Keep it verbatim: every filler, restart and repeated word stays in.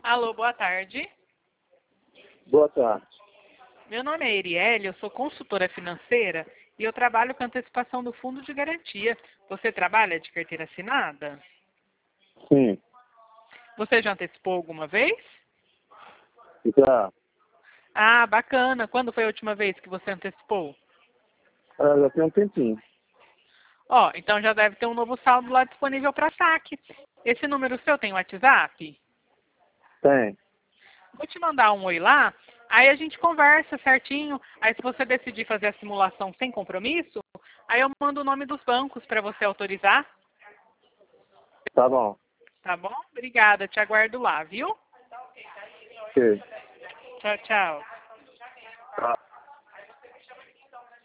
Alô, boa tarde. Boa tarde. Meu nome é Erielle, eu sou consultora financeira e eu trabalho com antecipação do fundo de garantia. Você trabalha de carteira assinada? Sim, Você já antecipou alguma vez? já, Ah, bacana. Quando foi a última vez que você antecipou? ah, já tem um tempinho. Ó, então já deve ter um novo saldo lá disponível para saque. Esse número seu tem WhatsApp? Tem. Vou te mandar um oi lá, aí a gente conversa certinho. Aí se você decidir fazer a simulação sem compromisso, aí eu mando o nome dos bancos para você autorizar. Tá bom. Tá bom? Obrigada, te aguardo lá, viu? Ok. Tchau, tchau. Tá.